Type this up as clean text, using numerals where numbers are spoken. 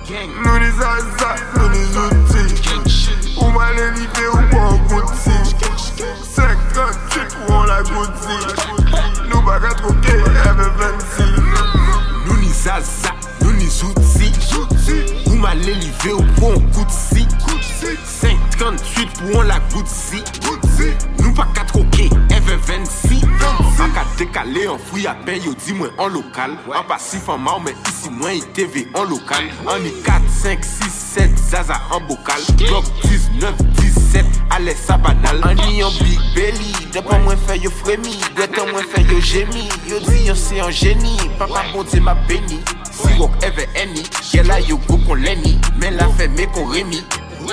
Nous les Zaza, nous les outils. Ou mal élevé ou pas en goutti. 58 ou on la goutti. Nous pas qu'à troquer, F26. Nous les Zaza, nous les outils. Ou mal élevé ou pas en goutti. 58 pour on la goutti. Nous pas qu'à troquer, F26. En cas décalé, en fouille à peine, yo dis moi en local. En passif en mort, mais ici moi ITV en local. En I 4, 5, 6, 7, Zaza en bocal. Bloc 19, 17, allez ça banal. En I en big belly, d'après moi fait yo frémi. D'après moi fait yo gémi. Yo dis yo c'est un génie, papa bon Dieu m'a béni. Si rock ever any, y'a là yo go qu'on l'ennemi. Mais la fait mais qu'on rémi.